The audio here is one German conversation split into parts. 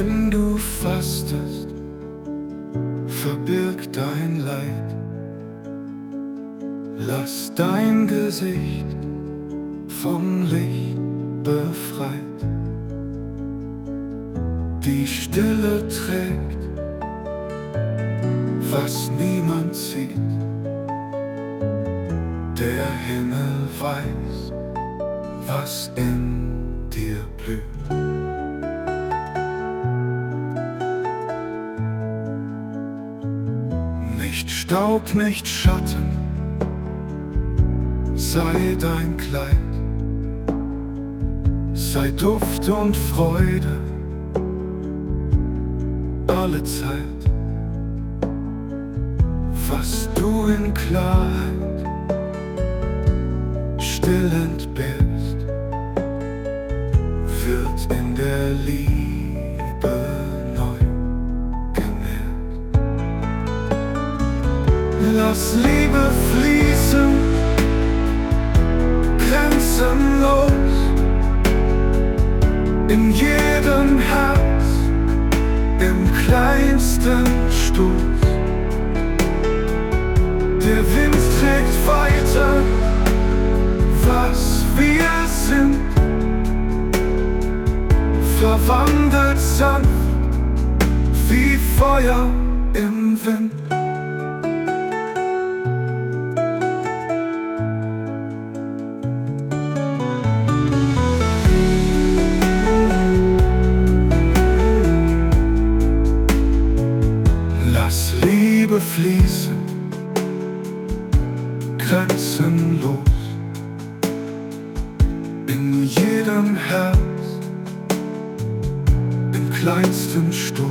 Wenn du fastest, verbirg dein Leid. Lass dein Gesicht vom Licht befreit. Die Stille trägt, was niemand sieht. Der Himmel weiß, was in dir blüht. Nicht Staub, nicht Schatten, sei dein Kleid. Sei Duft und Freude alle Zeit. Was du in Klarheit still entbehrst, wird in der Liebe neu genährt. Lass Liebe fließen, grenzenlos, in jedem Herz, im kleinsten Stoß. Der Wind trägt weiter, was wir sind, verwandelt sanft wie Feuer im Wind. Lass Liebe fließen, grenzenlos, in jedem Herz, im kleinsten Stoß.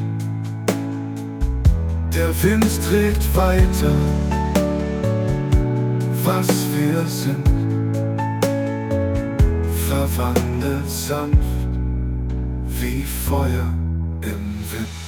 Der Wind trägt weiter, was wir sind, verwandelt sanft wie Feuer im Wind.